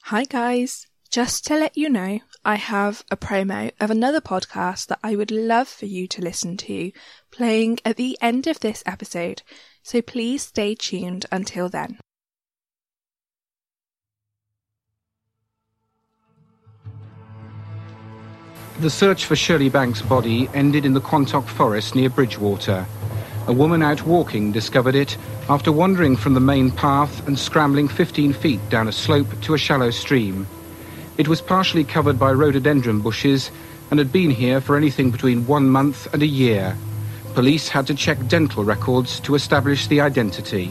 Hi guys, just to let you know, I have a promo of another podcast that I would love for you to listen to playing at the end of this episode, so please stay tuned until then. The search for Shirley Banks' body ended in the Quantock Forest near Bridgewater. A woman out walking discovered it after wandering from the main path and scrambling 15 feet down a slope to a shallow stream. It was partially covered by rhododendron bushes and had been here for anything between 1 month and a year. Police had to check dental records to establish the identity.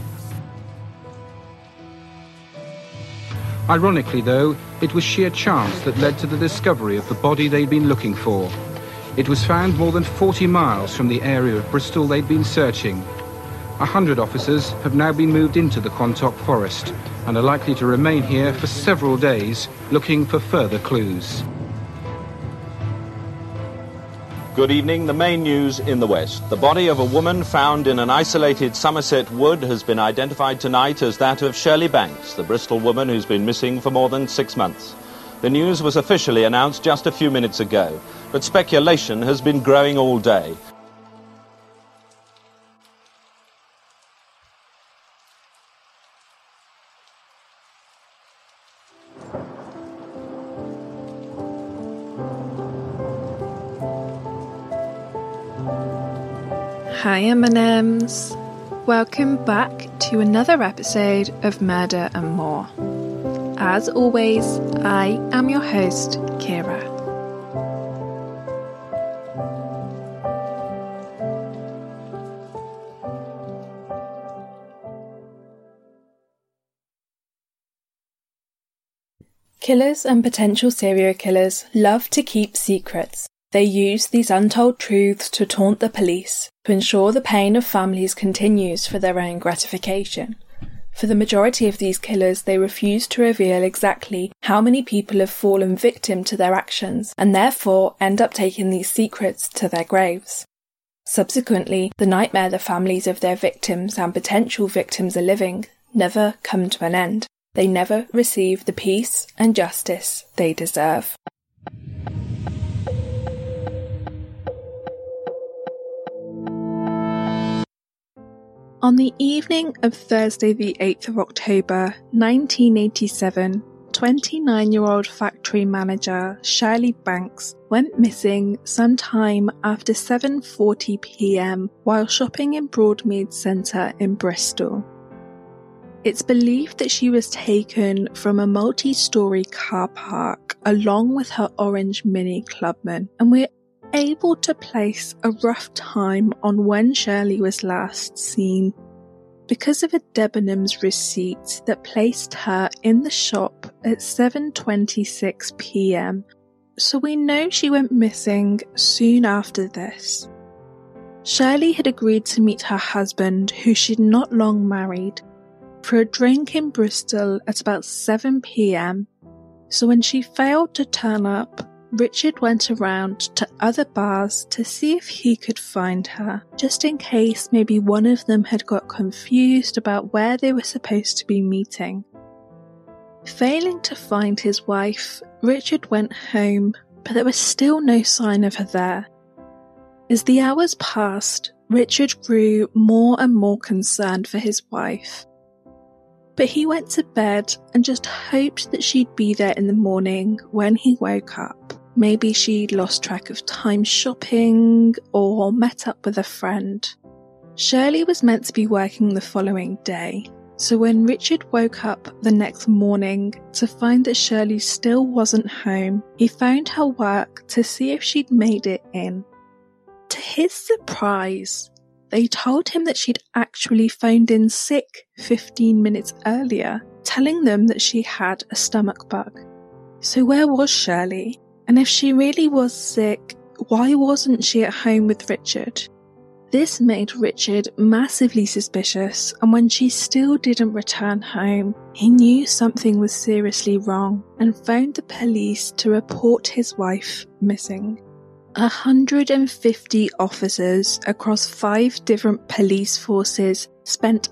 Ironically, though, it was sheer chance that led to the discovery of the body they'd been looking for. It was found more than 40 miles from the area of Bristol they'd been searching. 100 officers have now been moved into the Quantock Forest and are likely to remain here for several days looking for further clues. Good evening. The main news in the West. The body of a woman found in an isolated Somerset wood has been identified tonight as that of Shirley Banks, the Bristol woman who's been missing for more than 6 months. The news was officially announced just a few minutes ago, but speculation has been growing all day. Hi M&Ms, welcome back to another episode of Murder and More. As always, I am your host, Kira. Killers and potential serial killers love to keep secrets. They use these untold truths to taunt the police, to ensure the pain of families continues for their own gratification. For the majority of these killers, they refuse to reveal exactly how many people have fallen victim to their actions, and therefore end up taking these secrets to their graves. Subsequently, the nightmare the families of their victims and potential victims are living never come to an end. They never receive the peace and justice they deserve. On the evening of Thursday the 8th of October 1987, 29-year-old factory manager Shirley Banks went missing sometime after 7:40 p.m. while shopping in Broadmead Centre in Bristol. It's believed that she was taken from a multi-storey car park along with her orange Mini Clubman, and we're able to place a rough time on when Shirley was last seen because of a Debenhams receipt that placed her in the shop at 7:26 p.m. So we know she went missing soon after this. Shirley had agreed to meet her husband, who she'd not long married, for a drink in Bristol at about 7 p.m. So when she failed to turn up, Richard went around to other bars to see if he could find her, just in case maybe one of them had got confused about where they were supposed to be meeting. Failing to find his wife, Richard went home, but there was still no sign of her there. As the hours passed, Richard grew more and more concerned for his wife. But he went to bed and just hoped that she'd be there in the morning when he woke up. Maybe she'd lost track of time shopping or met up with a friend. Shirley was meant to be working the following day, so when Richard woke up the next morning to find that Shirley still wasn't home, he phoned her work to see if she'd made it in. To his surprise, they told him that she'd actually phoned in sick 15 minutes earlier, telling them that she had a stomach bug. So where was Shirley? And if she really was sick, why wasn't she at home with Richard? This made Richard massively suspicious, and when she still didn't return home, he knew something was seriously wrong and phoned the police to report his wife missing. 150 officers across 5 different police forces spent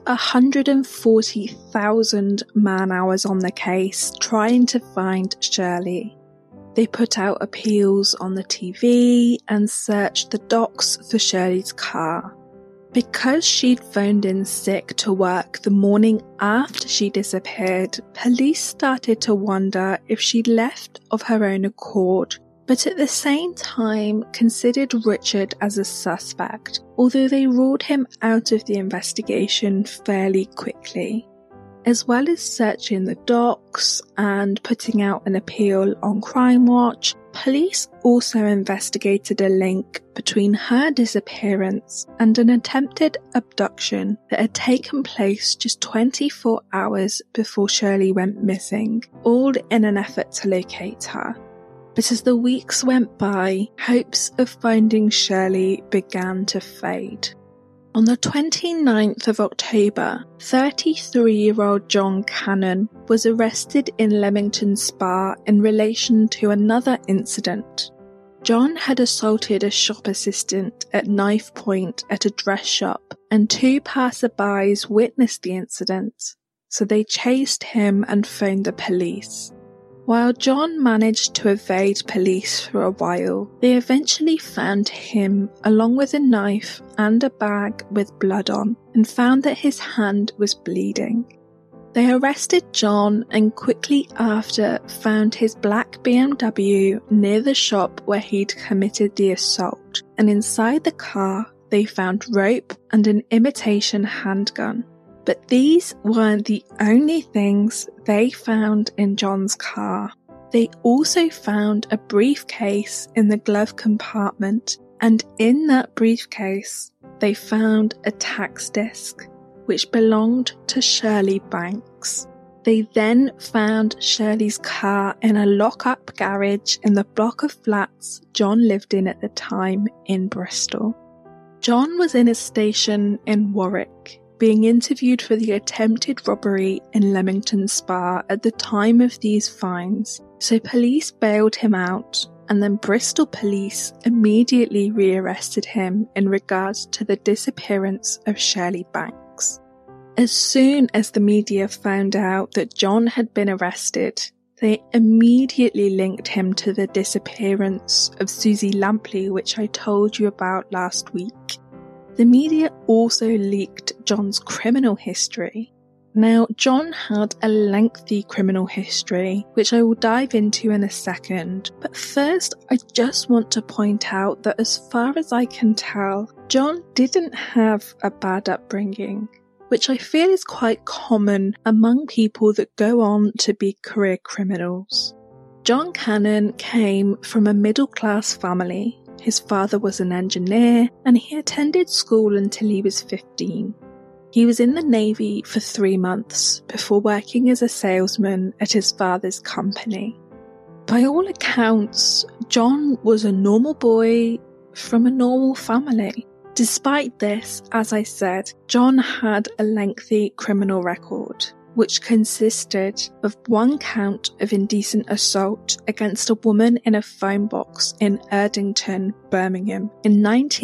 140,000 man-hours on the case trying to find Shirley. They put out appeals on the TV and searched the docks for Shirley's car. Because she'd phoned in sick to work the morning after she disappeared, police started to wonder if she'd left of her own accord, but at the same time considered Richard as a suspect, although they ruled him out of the investigation fairly quickly. As well as searching the docks and putting out an appeal on Crime Watch, police also investigated a link between her disappearance and an attempted abduction that had taken place just 24 hours before Shirley went missing, all in an effort to locate her. But as the weeks went by, hopes of finding Shirley began to fade. On the 29th of October, 33-year-old John Cannon was arrested in Leamington Spa in relation to another incident. John had assaulted a shop assistant at knife point at a dress shop, and 2 passerbys witnessed the incident, so they chased him and phoned the police. While John managed to evade police for a while, they eventually found him along with a knife and a bag with blood on, and found that his hand was bleeding. They arrested John and quickly after found his black BMW near the shop where he'd committed the assault, and inside the car they found rope and an imitation handgun. But these weren't the only things they found in John's car. They also found a briefcase in the glove compartment, and in that briefcase they found a tax disc which belonged to Shirley Banks. They then found Shirley's car in a lock-up garage in the block of flats John lived in at the time in Bristol. John was in a station in Warwick, being interviewed for the attempted robbery in Leamington Spa at the time of these finds, so police bailed him out, and then Bristol police immediately rearrested him in regards to the disappearance of Shirley Banks. As soon as the media found out that John had been arrested, they immediately linked him to the disappearance of Susie Lampley, which I told you about last week. The media also leaked John's criminal history. Now, John had a lengthy criminal history, which I will dive into in a second, but first I just want to point out that as far as I can tell, John didn't have a bad upbringing, which I feel is quite common among people that go on to be career criminals. John Cannon came from a middle-class family. His father was an engineer, and he attended school until he was 15. He was in the Navy for 3 months before working as a salesman at his father's company. By all accounts, John was a normal boy from a normal family. Despite this, as I said, John had a lengthy criminal record, which consisted of 1 count of indecent assault against a woman in a phone box in Erdington, Birmingham, in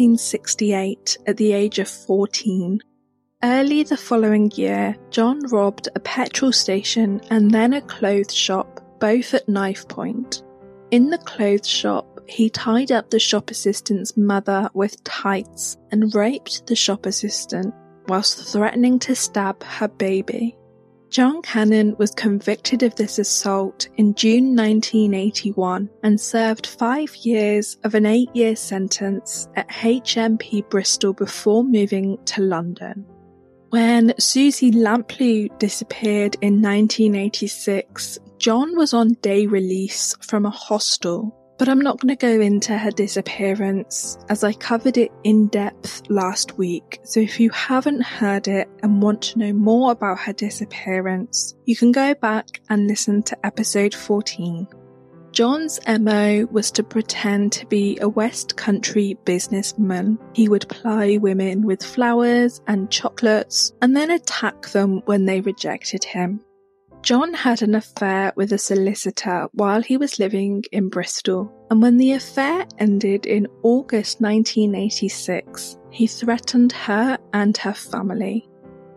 1968 at the age of 14. Early the following year, John robbed a petrol station and then a clothes shop, both at knife point. In the clothes shop, he tied up the shop assistant's mother with tights and raped the shop assistant whilst threatening to stab her baby. John Cannon was convicted of this assault in June 1981 and served 5 years of an 8-year sentence at HMP Bristol before moving to London. When Susie Lampley disappeared in 1986, John was on day release from a hostel, but I'm not going to go into her disappearance as I covered it in depth last week, so if you haven't heard it and want to know more about her disappearance, you can go back and listen to episode 14. John's MO was to pretend to be a West Country businessman. He would ply women with flowers and chocolates and then attack them when they rejected him. John had an affair with a solicitor while he was living in Bristol, and when the affair ended in August 1986, he threatened her and her family.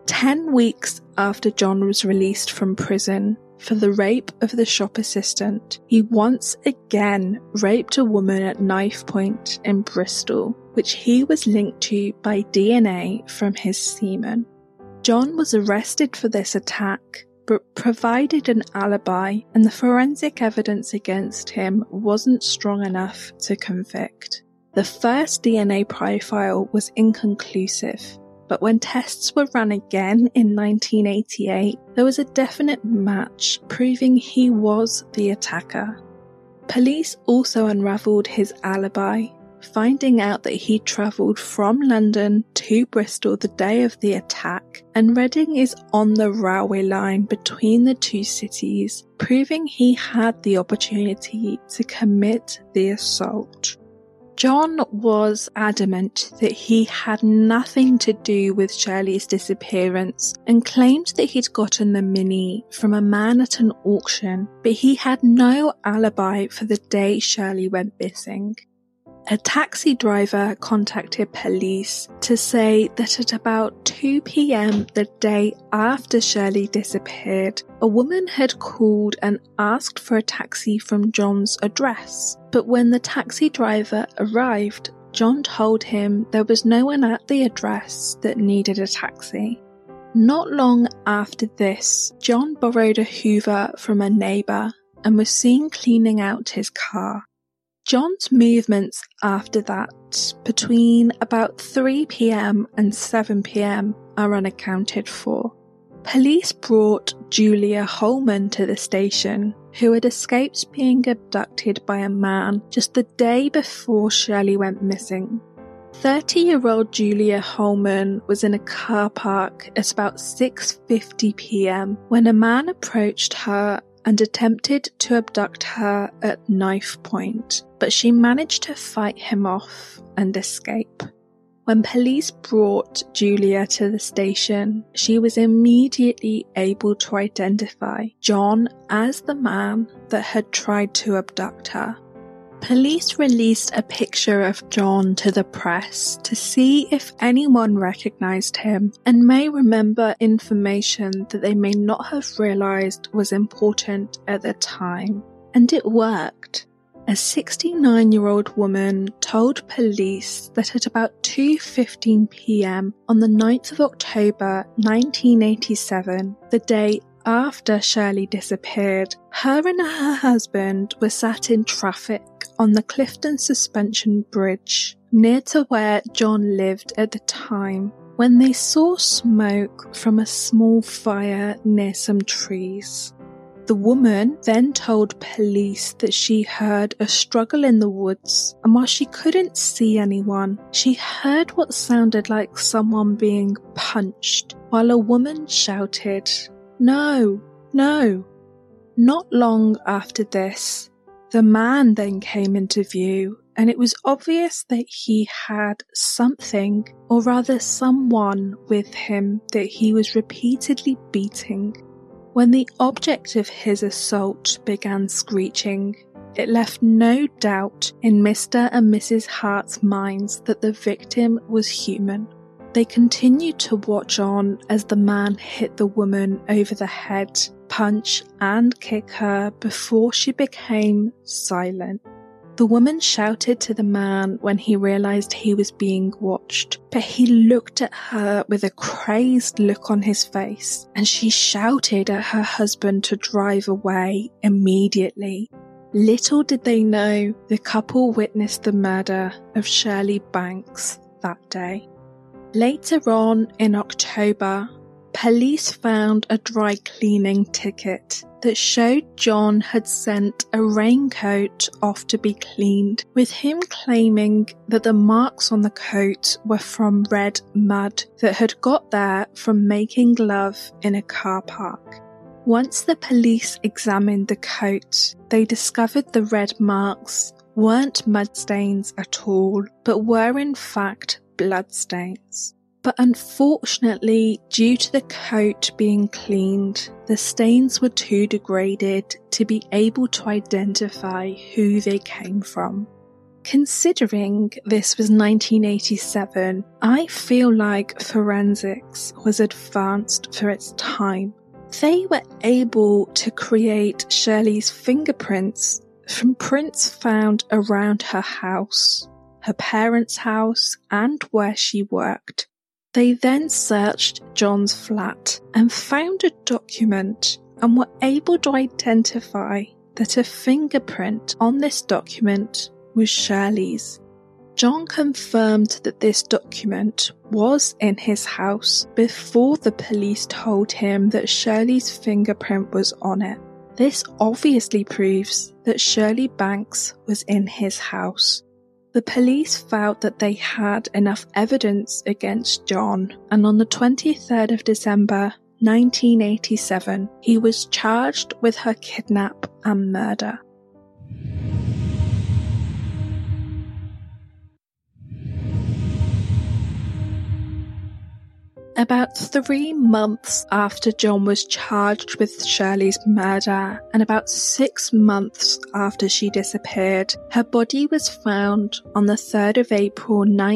10 weeks after John was released from prison for the rape of the shop assistant, he once again raped a woman at knife point in Bristol, which he was linked to by DNA from his semen. John was arrested for this attack, but provided an alibi, and the forensic evidence against him wasn't strong enough to convict. The first DNA profile was inconclusive, but when tests were run again in 1988, there was a definite match proving he was the attacker. Police also unravelled his alibi, finding out that he travelled from London to Bristol the day of the attack, and Reading is on the railway line between the two cities, proving he had the opportunity to commit the assault. John was adamant that he had nothing to do with Shirley's disappearance and claimed that he'd gotten the Mini from a man at an auction, but he had no alibi for the day Shirley went missing. A taxi driver contacted police to say that at about 2 p.m. the day after Shirley disappeared, a woman had called and asked for a taxi from John's address. But when the taxi driver arrived, John told him there was no one at the address that needed a taxi. Not long after this, John borrowed a Hoover from a neighbour and was seen cleaning out his car. John's movements after that, between about 3 p.m. and 7 p.m, are unaccounted for. Police brought Julia Holman to the station, who had escaped being abducted by a man just the day before Shirley went missing. 30-year-old Julia Holman was in a car park at about 6:50 p.m. when a man approached her and attempted to abduct her at knife point, but she managed to fight him off and escape. When police brought Julia to the station, she was immediately able to identify John as the man that had tried to abduct her. Police released a picture of John to the press to see if anyone recognised him and may remember information that they may not have realised was important at the time. And it worked. A 69-year-old woman told police that at about 2:15 p.m. on the 9th of October 1987, the day after Shirley disappeared, her and her husband were sat in traffic on the Clifton Suspension Bridge, near to where John lived at the time, when they saw smoke from a small fire near some trees. The woman then told police that she heard a struggle in the woods, and while she couldn't see anyone, she heard what sounded like someone being punched, while a woman shouted, "No, no." Not long after this, the man then came into view, and it was obvious that he had something, or rather someone, with him that he was repeatedly beating. When the object of his assault began screeching, it left no doubt in Mr. and Mrs. Hart's minds that the victim was human. They continued to watch on as the man hit the woman over the head, punch and kick her before she became silent. The woman shouted to the man when he realised he was being watched, but he looked at her with a crazed look on his face, and she shouted at her husband to drive away immediately. Little did they know the couple witnessed the murder of Shirley Banks that day. Later on in October, police found a dry cleaning ticket that showed John had sent a raincoat off to be cleaned, with him claiming that the marks on the coat were from red mud that had got there from making love in a car park. Once the police examined the coat, they discovered the red marks weren't mud stains at all, but were in fact blood stains. But unfortunately, due to the coat being cleaned, the stains were too degraded to be able to identify who they came from. Considering this was 1987, I feel like forensics was advanced for its time. They were able to create Shirley's fingerprints from prints found around her house, her parents' house, and where she worked. They then searched John's flat and found a document and were able to identify that a fingerprint on this document was Shirley's. John confirmed that this document was in his house before the police told him that Shirley's fingerprint was on it. This obviously proves that Shirley Banks was in his house. The police felt that they had enough evidence against John, and on the 23rd of December 1987, he was charged with her kidnap and murder. About 3 months after John was charged with Shirley's murder, and about 6 months after she disappeared, her body was found on the 3rd of April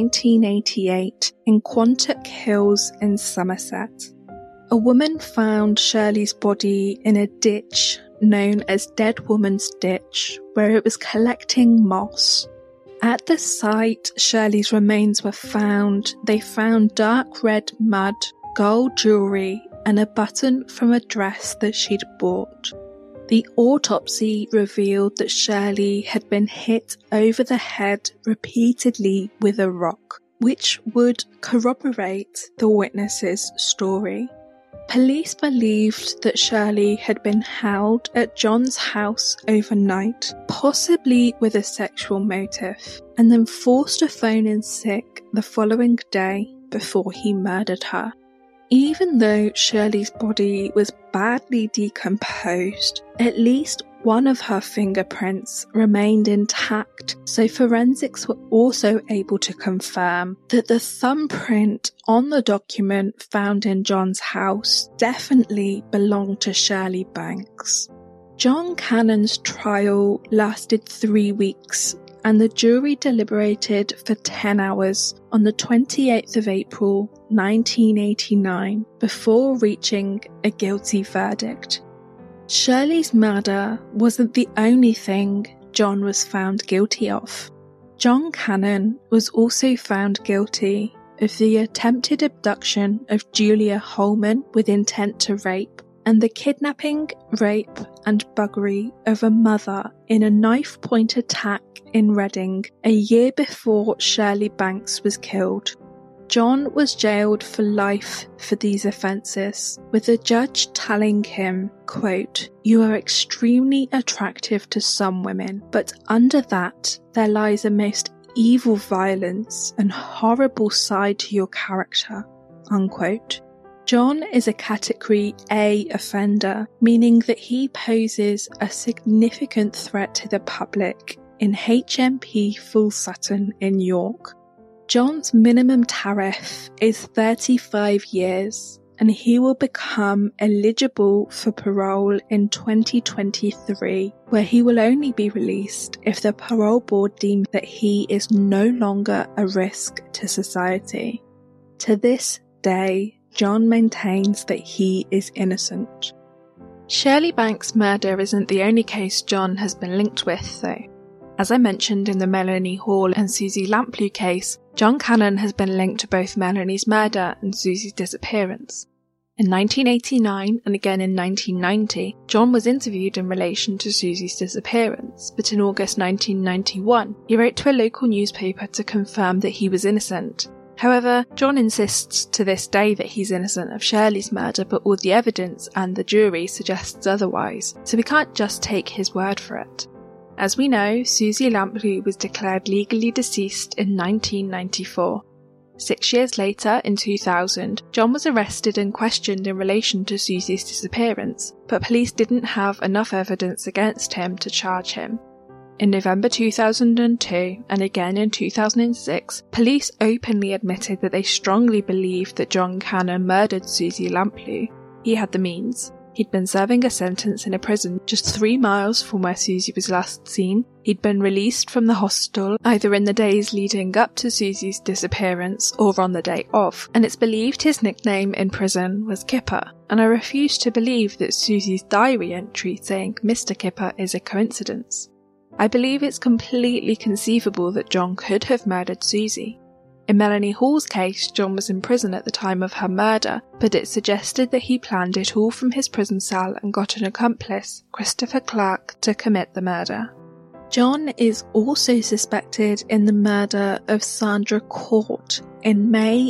1988 in Quantock Hills in Somerset. A woman found Shirley's body in a ditch known as Dead Woman's Ditch, where it was collecting moss. At the site Shirley's remains were found, they found dark red mud, gold jewellery, and a button from a dress that she'd bought. The autopsy revealed that Shirley had been hit over the head repeatedly with a rock, which would corroborate the witness's story. Police believed that Shirley had been held at John's house overnight, possibly with a sexual motive, and then forced to phone in sick the following day before he murdered her. Even though Shirley's body was badly decomposed, at least one of her fingerprints remained intact, so forensics were also able to confirm that the thumbprint on the document found in John's house definitely belonged to Shirley Banks. John Cannon's trial lasted 3 weeks, and the jury deliberated for 10 hours on the 28th of April 1989 before reaching a guilty verdict. Shirley's murder wasn't the only thing John was found guilty of. John Cannon was also found guilty of the attempted abduction of Julia Holman with intent to rape, and the kidnapping, rape, and buggery of a mother in a knife-point attack in Reading a year before Shirley Banks was killed. John was jailed for life for these offences, with the judge telling him, quote, "You are extremely attractive to some women, but under that there lies a most evil violence and horrible side to your character," unquote. John is a Category A offender, meaning that he poses a significant threat to the public in HMP Full Sutton in York. John's minimum tariff is 35 years, and he will become eligible for parole in 2023, where he will only be released if the parole board deems that he is no longer a risk to society. To this day, John maintains that he is innocent. Shirley Banks' murder isn't the only case John has been linked with, though. As I mentioned in the Melanie Hall and Susie Lamplugh case, John Cannon has been linked to both Melanie's murder and Susie's disappearance. In 1989 and again in 1990, John was interviewed in relation to Susie's disappearance, but in August 1991, he wrote to a local newspaper to confirm that he was innocent. However, John insists to this day that he's innocent of Shirley's murder, but all the evidence and the jury suggests otherwise, so we can't just take his word for it. As we know, Susie Lamplugh was declared legally deceased in 1994. 6 years later, in 2000, John was arrested and questioned in relation to Susie's disappearance, but police didn't have enough evidence against him to charge him. In November 2002, and again in 2006, police openly admitted that they strongly believed that John Cannon murdered Susie Lamplugh. He had the means. He'd been serving a sentence in a prison just 3 miles from where Susie was last seen. He'd been released from the hostel either in the days leading up to Susie's disappearance or on the day of, and it's believed his nickname in prison was Kipper, and I refuse to believe that Susie's diary entry saying Mr. Kipper is a coincidence. I believe it's completely conceivable that John could have murdered Susie. In Melanie Hall's case, John was in prison at the time of her murder, but it's suggested that he planned it all from his prison cell and got an accomplice, Christopher Clark, to commit the murder. John is also suspected in the murder of Sandra Court in May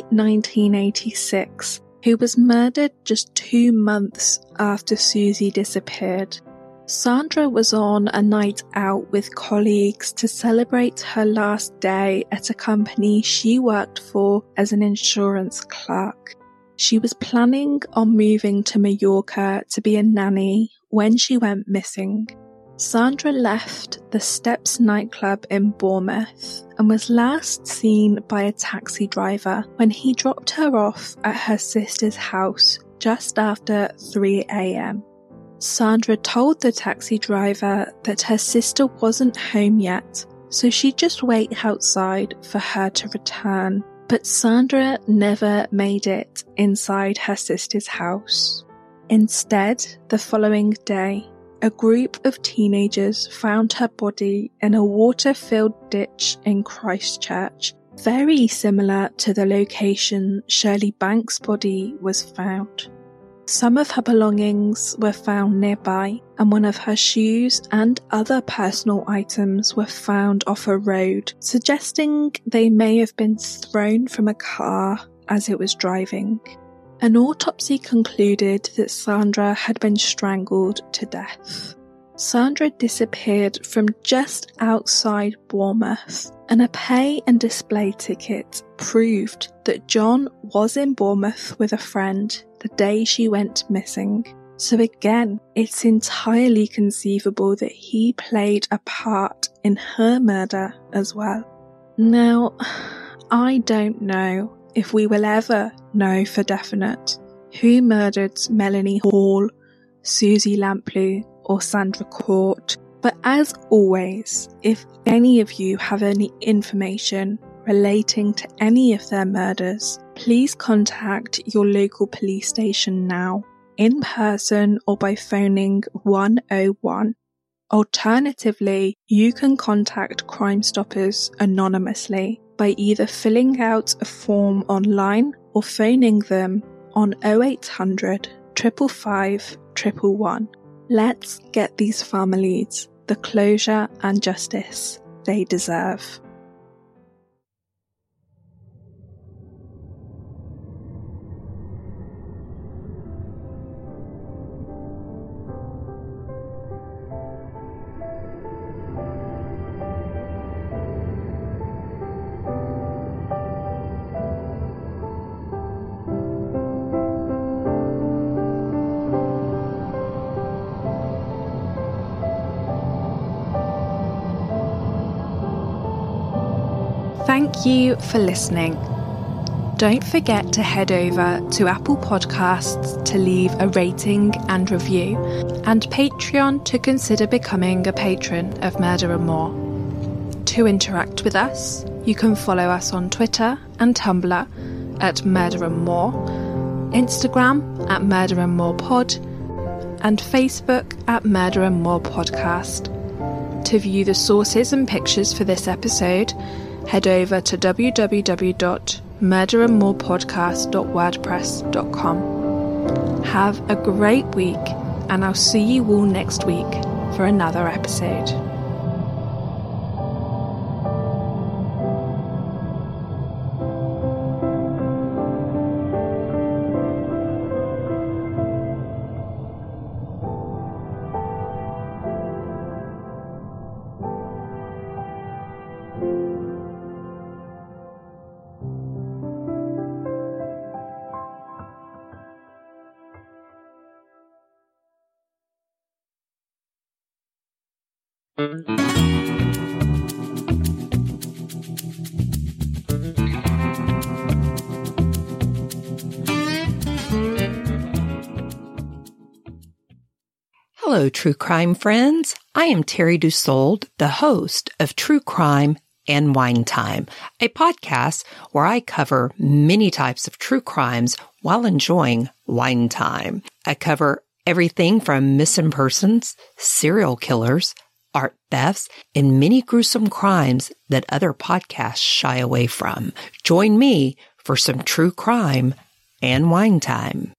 1986, who was murdered just 2 months after Susie disappeared. Sandra was on a night out with colleagues to celebrate her last day at a company she worked for as an insurance clerk. She was planning on moving to Mallorca to be a nanny when she went missing. Sandra left the Steps nightclub in Bournemouth and was last seen by a taxi driver when he dropped her off at her sister's house just after 3 a.m. Sandra told the taxi driver that her sister wasn't home yet, so she'd just wait outside for her to return. But Sandra never made it inside her sister's house. Instead, the following day, a group of teenagers found her body in a water-filled ditch in Christchurch, very similar to the location Shirley Banks' body was found. Some of her belongings were found nearby, and one of her shoes and other personal items were found off a road, suggesting they may have been thrown from a car as it was driving. An autopsy concluded that Sandra had been strangled to death. Sandra disappeared from just outside Bournemouth, and a pay and display ticket proved that John was in Bournemouth with a friend the day she went missing. So again, it's entirely conceivable that he played a part in her murder as well. Now, I don't know if we will ever know for definite who murdered Melanie Hall, Susie Lamplugh, or Sandra Court, but as always, if any of you have any information relating to any of their murders, please contact your local police station now, in person or by phoning 101. Alternatively, you can contact Crime Stoppers anonymously by either filling out a form online or phoning them on 0800 555 111. Let's get these families the closure and justice they deserve. Thank you for listening. Don't forget to head over to Apple Podcasts to leave a rating and review, and Patreon to consider becoming a patron of Murder and More. To interact with us, you can follow us on Twitter and Tumblr at Murder and More, Instagram at Murder and More Pod, and Facebook at Murder and More Podcast. To view the sources and pictures for this episode, head over to www.murderandmorepodcast.wordpress.com. Have a great week, and I'll see you all next week for another episode. Hello, true crime friends. I am Terry Dussault, the host of True Crime and Wine Time, a podcast where I cover many types of true crimes while enjoying wine time. I cover everything from missing persons, serial killers, art thefts, and many gruesome crimes that other podcasts shy away from. Join me for some true crime and wine time.